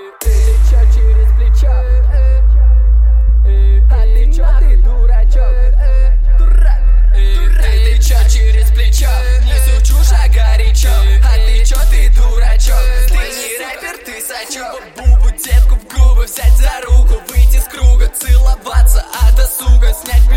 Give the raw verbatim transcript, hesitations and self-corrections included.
Ты чё через плечо? А ты чё, ты дурачок? Дурак, ты чё через плечо? Несу чушь, а горячо. А ты чё, ты дурачок? Ты не рэпер, ты сачок. Бубу детку в губы взять за руку, выйти с круга, целоваться, а досуга снять